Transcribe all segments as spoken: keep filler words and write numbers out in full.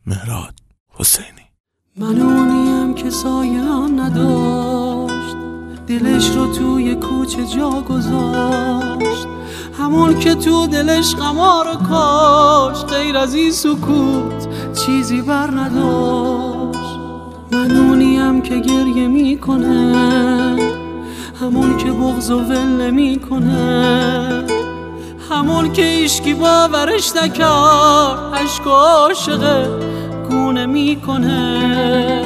مهراد حسینی. من اونیم که سایه‌ام نداشت، دلش رو توی کوچه جا گذاشت، همون که تو دلش قمار و کاش، غیر از این سکوت چیزی بر نداشت. من اونیم که گریه میکنه، همون که بغض و ول میکنه، همون که ایشکی باورش نکرد، عشق و عاشقه گونه میکنه.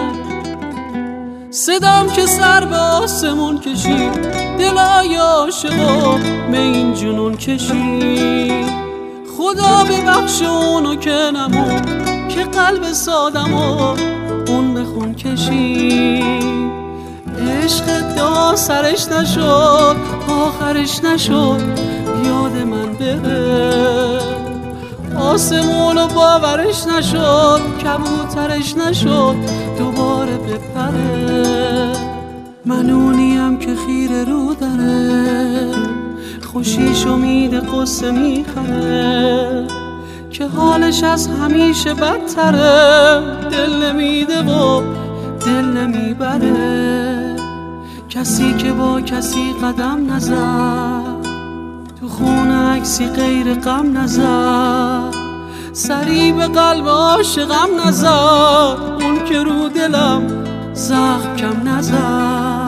صدام که سر به آسمون کشید، دلای عاشقا به این جنون کشید. خدا ببخش اونو که نمون، که قلب سادمو اون به خون کشید. عشق دا سرش نشد، آخرش نشد، یاد من بره. آسمونو باورش نشد، کبوترش نشد، دوباره بپره. من اونیم که خیره رو داره، خوشیش امید قصه میخره، که حالش از همیشه بدتره. دل نمیده و دل نمیبره، کسی که با کسی قدم نزد، تو خونه عکسی غیر غم نزد، سری به قلب عاشقم نزد، اون که رو دلم زخم کم نزد.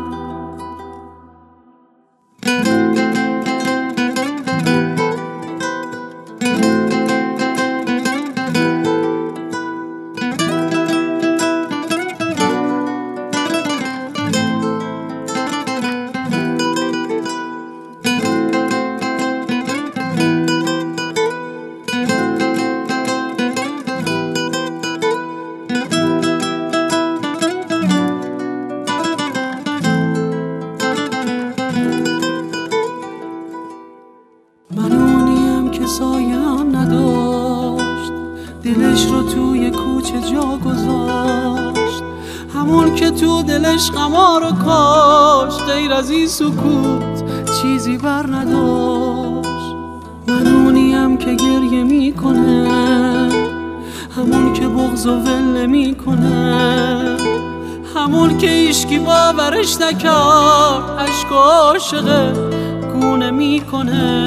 من اونیم که سایه‌ام نداشت، دلش رو توی کوچه جا گذاشت، همون که تو دلش قمار و کاش، غیر از این سکوت چیزی بر نداشت. من اونیم که گریه میکنه، همون که بغض و ول میکنه، همون که ایشکی باورش نکرد، عشق و عاشقه گونه میکنه.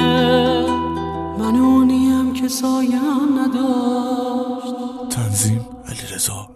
من اونیم که سایه‌ام نداشت. تنظیم علیرضا